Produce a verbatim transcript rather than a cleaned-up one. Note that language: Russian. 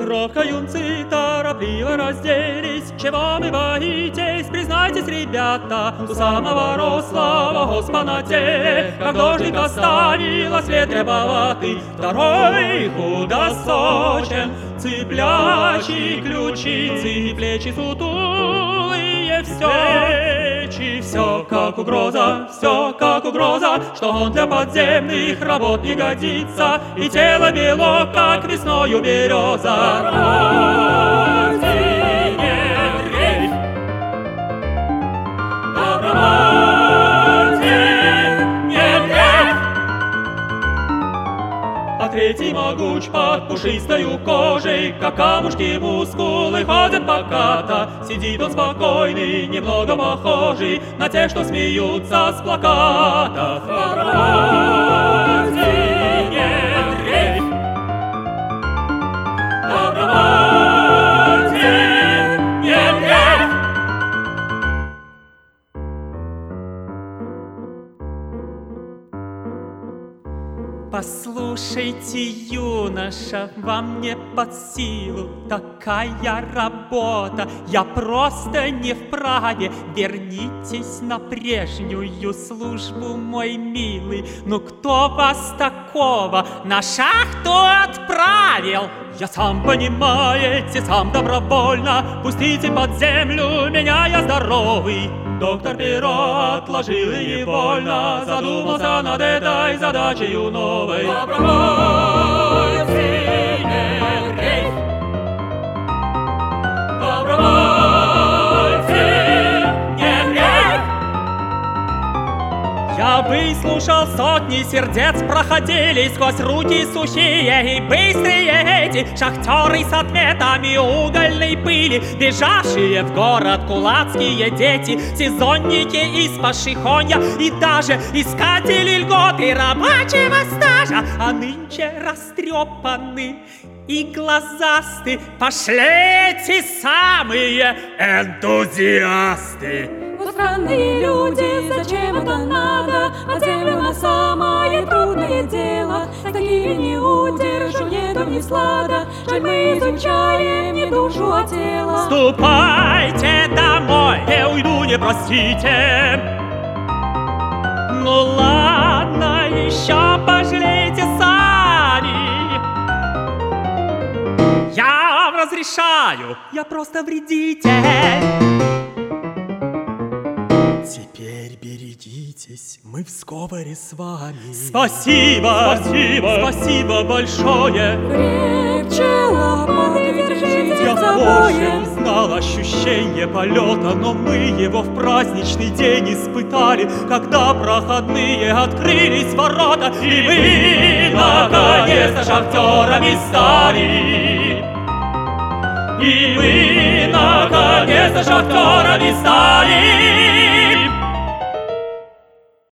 Робко юнцы торопливо разделись. Чего вы боитесь, признайтесь, ребята, у самого рослого госпа на теле, как дождик оставила след рябоватый. Второй худосочен, цыплячьи ключицы, плечи сутулые, все, плечи, все как угроза, все как угроза, что он для подземных работ не годится, и тело бело, как весною береза. А третий могуч под пушистою кожей, как камушки мускулы ходят поката. Сидит он спокойный, немного похожий на тех, что смеются с плакатов. Добровольцы, нет, речь. Добровольцы, нет, речь. Послушайте, юноша, вам не под силу такая работа. Я просто не вправе. Вернитесь на прежнюю службу, мой милый. Ну кто вас такого на шахту отправил? Я сам, понимаете, сам добровольно. Пустите под землю меня, я здоровый. Доктор Перо отложил и вольно задумался над этой задачей новой. Добровольцы, нет, рейс. Добровольцы, нет, рейс. Я выслушал, сотни сердец проходили сквозь руки сухие и быстрые эти шахтеры с ответами угольной пыли, бежавшие в город кулацкие дети, сезонники из Пашихонья и даже искатели льготы рабочего стажа, а нынче растрепаны и глазасты. Пошли эти самые энтузиасты. Вот странные люди, зачем это надо? Под землю на самое трудное дело. С такими не удержу, нету ни слада. Жаль, мы изучаем не душу, а тело. Ступайте домой, не уйду, не простите. Ну ладно, еще пожалейте сами. Я вам разрешаю, я просто вредитель. Теперь берегитесь, мы в сговоре с вами. Спасибо, спасибо, спасибо большое. Крепче лопаты, держитесь Я за позже боем. узнал ощущение полета, но мы его в праздничный день испытали, когда проходные открылись ворота, и мы наконец-то шахтерами стали. И мы наконец-то шахтерами стали.